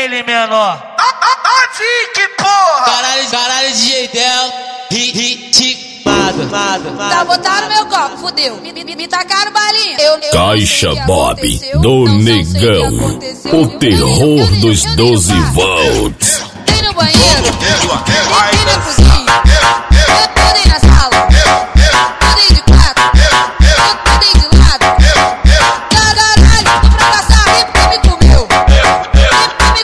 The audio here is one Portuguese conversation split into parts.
ele menor. Dick, porra! Caralho de jeitão, ritmado. Tá botando meu copo, fudeu. Me tacaram balinha. Caixa Bob do Negão, o terror dos 12 volts. Tem no banheiro, tem na cozinha, tem na sala, tem de quatro, tem de lado. Caralho, tô pra passar, me comeu, me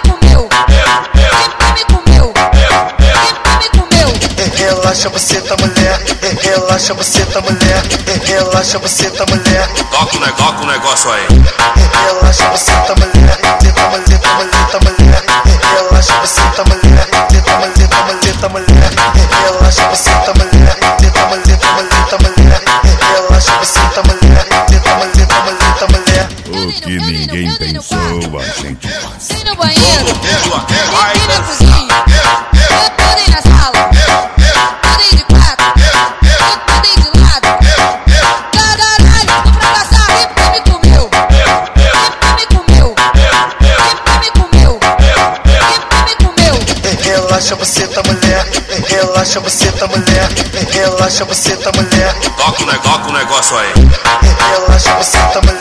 comeu. Relaxa você tá mulher, relaxa você tá mulher, relaxa você tá mulher. Toca o negócio aí. Relaxa você tá mulher, tá mulher, tá mulher. Relaxa você tá mulher, tá mulher, tá mulher. Relaxa você tá mulher, tá mulher, tá mulher. Relaxa você tá mulher, tá mulher, tá mulher. O que ninguém pensou, a gente faz. Tem no banheiro, tem na cozinha, tem na sala, tem de quatro, tem de lado. Caralho, tô pra passar, me comeu, me comeu. Relaxa você tá mulher, relaxa você tá mulher, relaxa você tá mulher. Toca o negócio aí. Relaxa você tá mulher.